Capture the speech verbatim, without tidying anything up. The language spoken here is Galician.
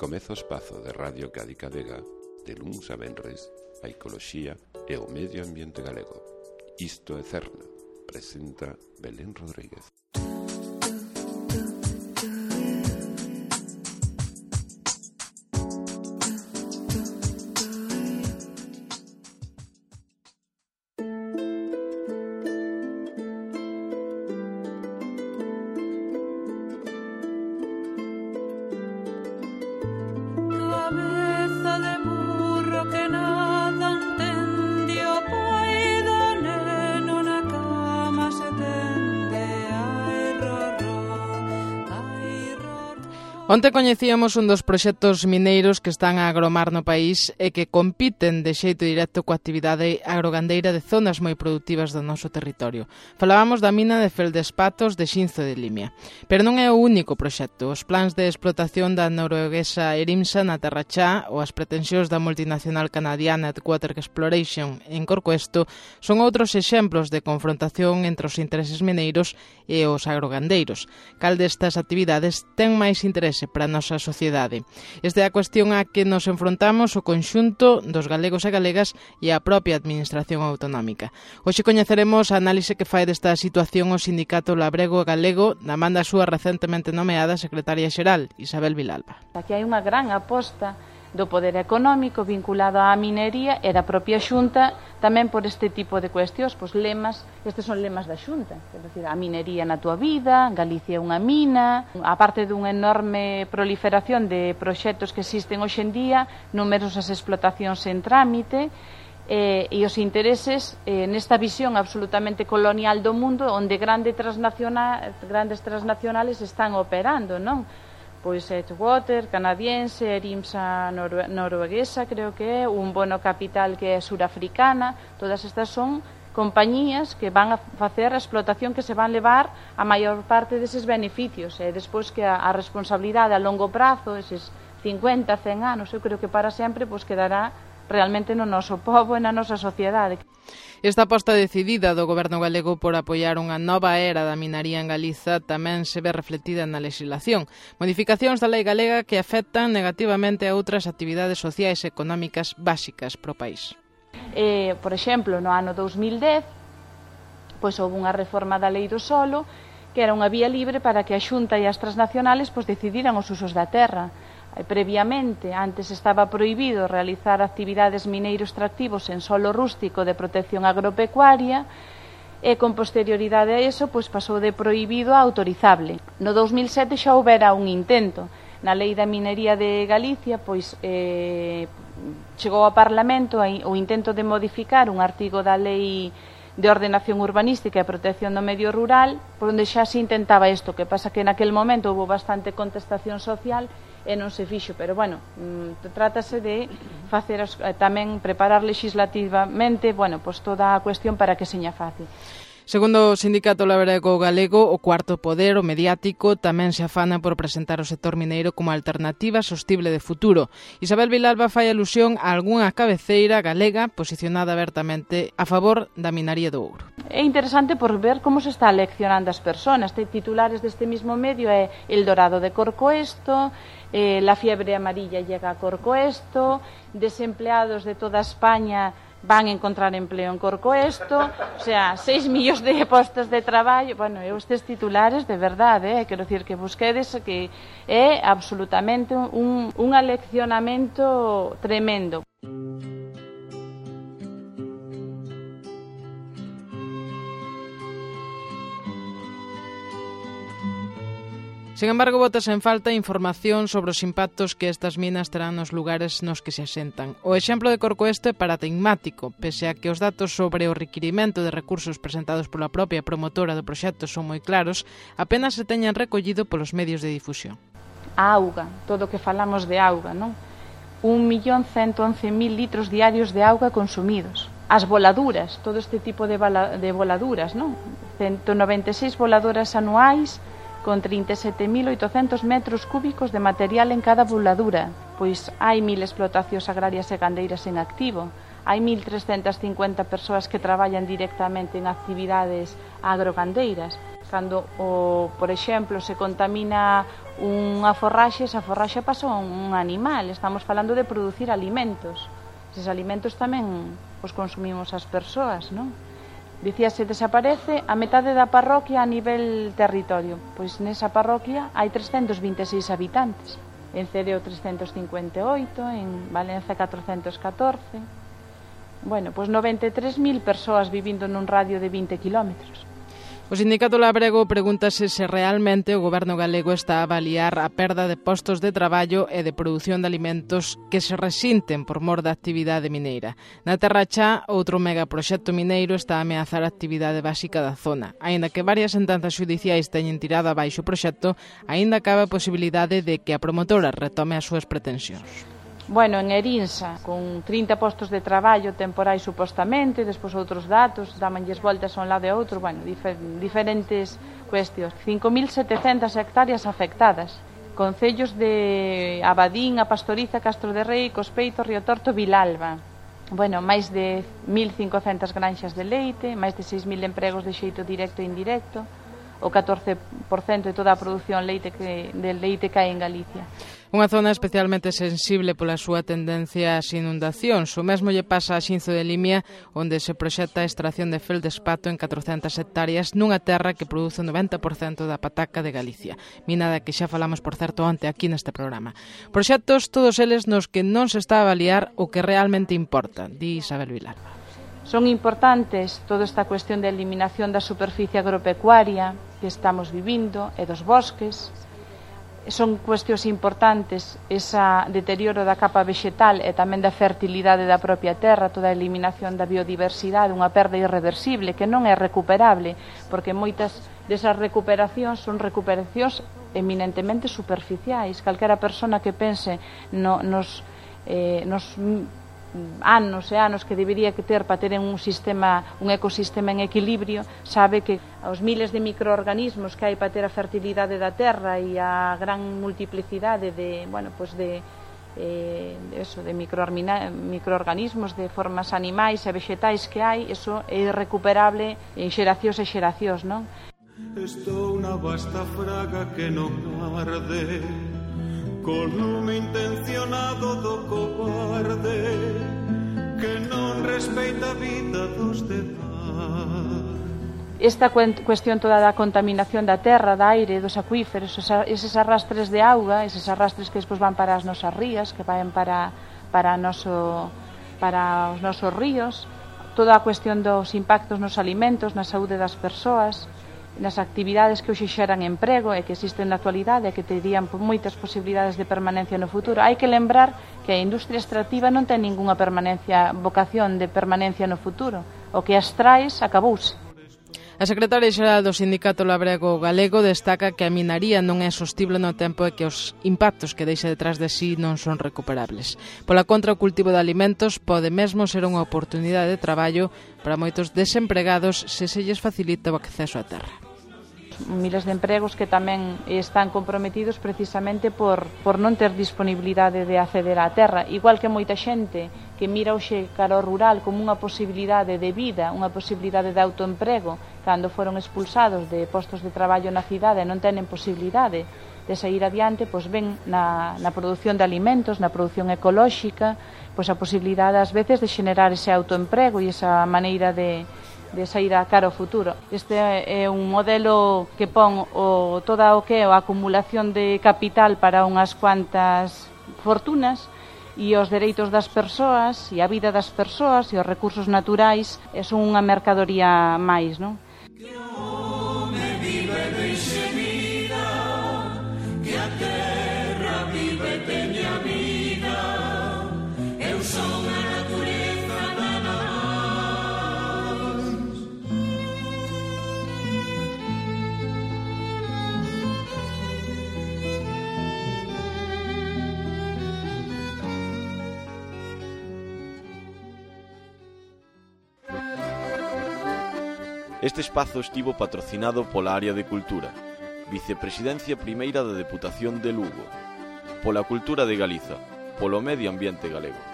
Comeza o espazo de Radio Cádiz Vega de luns a venres a ecoloxía e o medio ambiente galego. Isto é Cerna, presenta Belén Rodríguez. Onte coñecíamos un dos proxectos mineiros que están a agromar no país e que compiten de xeito directo coa actividade agrogandeira de zonas moi produtivas do noso territorio. Falábamos da mina de Feldespatos de Xinzo de Limia. Pero non é o único proxecto. Os plans de explotación da norueguesa Erimsa na Terra Chá ou as pretensións da multinacional canadiana Deepwater Exploration en Corcoesto son outros exemplos de confrontación entre os intereses mineiros e os agrogandeiros. Cal destas actividades ten máis interese para a nosa sociedade? Esta é a cuestión a que nos enfrontamos o conxunto dos galegos e galegas e a propia administración autonómica. Hoxe coñeceremos a análise que fai desta situación o Sindicato Labrego Galego da man da súa recentemente nomeada secretaria xeral, Isabel Vilalba. Aquí hai unha gran aposta do poder económico vinculado á minería e da propia Xunta tamén por este tipo de cuestións, pois lemas, estes son lemas da Xunta, é dicir, a minería na tua vida, Galicia é unha mina, a parte dunha enorme proliferación de proxectos que existen hoxe en día, numerosas explotacións en trámite, eh, e os intereses eh, nesta visión absolutamente colonial do mundo onde grande transnacional, grandes transnacionales están operando, non? Pois Deepwater, canadiense, Erimsa norue norueguesa, creo que é, un Bono Capital que é surafricana, todas estas son compañías que van a facer a explotación que se van levar a maior parte deses beneficios, e despois que a, a responsabilidade a longo prazo, eses cincuenta, cen anos, eu creo que para sempre pois quedará realmente no noso pobo e na nosa sociedade. Esta aposta decidida do Goberno galego por apoiar unha nova era da minaría en Galiza tamén se ve reflectida na legislación. Modificacións da lei galega que afectan negativamente a outras actividades sociais e económicas básicas pro país. Eh, por exemplo, no ano dous mil dez, pois houve unha reforma da lei do solo que era unha vía libre para que a Xunta e as transnacionales pois decidiran os usos da terra. Previamente, antes estaba prohibido realizar actividades mineiro-extractivos en solo rústico de protección agropecuaria e con posterioridade a eso pois pasou de prohibido a autorizable. No dous mil sete xa houbera un intento. Na Lei da Minería de Galicia pois eh, chegou ao Parlamento o intento de modificar un artigo da Lei de Ordenación Urbanística e Protección do Medio Rural, por onde xa se intentaba isto, que pasa que naquel momento houve bastante contestación social e non se fixo, pero bueno, trátase de facer tamén preparar legislativamente, bueno, pois toda a cuestión para que seña fácil. Segundo o Sindicato Labrego Galego, o cuarto poder, o mediático, tamén se afana por presentar o sector mineiro como alternativa sostible de futuro. Isabel Vilalba fai alusión a algunha cabeceira galega posicionada abertamente a favor da minaría do ouro. É interesante por ver como se está leccionando as persoas. Te titulares deste mismo medio é El Dorado de Corcoesto, eh, La fiebre amarilla llega a Corcoesto, desempleados de toda España van a encontrar empleo en Corcoesto, o sea, seis millóns de postos de traballo. Bueno, eu estes titulares de verdade, eh, quero dicir que busquedes que é absolutamente un, un aleccionamento tremendo. Sen embargo, bótase en falta información sobre os impactos que estas minas terán nos lugares nos que se asentan. O exemplo de Corcoesto é paradigmático, pese a que os datos sobre o requirimento de recursos presentados pola propia promotora do proxecto son moi claros, apenas se teñan recollido polos medios de difusión. A auga, todo o que falamos de auga, non? un millón ciento once mil litros diarios de auga consumidos. As voladuras, todo este tipo de, de voladuras, non? ciento noventa e seis voladoras anuais, con trinta e sete mil oitocentos metros cúbicos de material en cada voladura. Pois hai mil explotacións agrarias e gandeiras en activo, hai mil trescentas cincuenta persoas que traballan directamente en actividades agrogandeiras. Cando, o, por exemplo, se contamina unha forraxe, esa forraxe pasa a un animal, estamos falando de producir alimentos. Eses alimentos tamén os consumimos as persoas, non? Dicíase, desaparece a metade da parroquia a nivel territorio. Pois nesa parroquia hai trescentos vinte e seis habitantes. En Cedeo trescentos cincuenta e oito, en Valencia catrocentos catorce. Bueno, pois noventa e tres mil persoas vivindo nun radio de vinte kilómetros. O Sindicato Labrego pregúntase se realmente o goberno galego está a avaliar a perda de postos de traballo e de produción de alimentos que se resinten por mor da actividade mineira. Na Terra Chá, outro megaproxecto mineiro está a ameazar a actividade básica da zona. Aínda que varias sentanzas xudiciais teñen tirado abaixo o proxecto, aínda cabe a posibilidade de que a promotora retome as súas pretensións. Bueno, en Erinsa, con trinta postos de traballo temporais supostamente, despois outros datos, damanlles voltas a un lado e a outro, bueno, difer diferentes cuestións. cinco mil setecentas hectáreas afectadas, concellos de Abadín, A Pastoriza, Castro de Rei, Cospeito, Río Torto, Vilalba. Bueno, máis de mil cincocentas granxas de leite, máis de seis mil empregos de xeito directo e indirecto, o catorce por cento de toda a produción leite que, de leite cae en Galicia. Unha zona especialmente sensible pola súa tendencia ás inundacións. O mesmo lle pasa a Xinzo de Limia, onde se proxecta a extracción de feldespato en catrocentas hectáreas nunha terra que produce o noventa por cento da pataca de Galicia. Mina da que xa falamos, por certo, onte aquí neste programa. Proxectos, todos eles nos que non se está a avaliar o que realmente importa, di Isabel Vilar. Son importantes toda esta cuestión de eliminación da superficie agropecuaria que estamos vivindo e dos bosques. Son cuestións importantes ese deterioro da capa vexetal e tamén da fertilidade da propia terra, toda a eliminación da biodiversidade, unha perda irreversible que non é recuperable, porque moitas desas recuperacións son recuperacións eminentemente superficiais. Calquera persona que pense no, nos, eh, nos anos e anos que debería que ter para ter un sistema, un ecosistema en equilibrio, sabe que os miles de microorganismos que hai para ter a fertilidade da terra e a gran multiplicidade de, bueno, pues de eh, eso, de microorganismos, de formas animais e vexetais que hai, eso é irrecuperable en xeracións e xeracións, non? Estou na vasta fraga que non arde, con lume intencionado do cobarde que non respeita a vida dos demás. Esta cuestión toda da contaminación da terra, da aire, dos acuíferos, eses arrastres de auga, eses arrastres que despois van para as nosas rías, que van para, para, noso, para os nosos ríos, toda a cuestión dos impactos nos alimentos, na saúde das persoas, nas actividades que hoxe xeran emprego e que existen na actualidade e que terían moitas posibilidades de permanencia no futuro. Hai que lembrar que a industria extractiva non ten ningunha permanencia, vocación de permanencia no futuro. O que as traes acabouse. A secretaria xeral do Sindicato Labrego Galego destaca que a minaría non é sostible no tempo e que os impactos que deixa detrás de sí non son recuperables. Pola contra, o cultivo de alimentos pode mesmo ser unha oportunidade de traballo para moitos desempregados se se lles facilita o acceso á terra. Miles de empregos que tamén están comprometidos precisamente por, por non ter disponibilidade de acceder á terra, igual que moita xente que mira hoxe cara ao rural como unha posibilidade de vida, unha posibilidade de autoemprego, cando foron expulsados de postos de traballo na cidade e non tenen posibilidade de sair adiante, pois ven na, na produción de alimentos, na produción ecolóxica, pois a posibilidade ás veces de xenerar ese autoemprego e esa maneira de de sair a cara ao futuro. Este é un modelo que pon o, toda o que é a acumulación de capital para unhas cuantas fortunas e os dereitos das persoas e a vida das persoas e os recursos naturais é son unha mercadoría máis, non? Este espazo estivo patrocinado pola Área de Cultura, Vicepresidencia Primeira da Deputación de Lugo, pola Cultura de Galiza, polo Medio Ambiente Galego.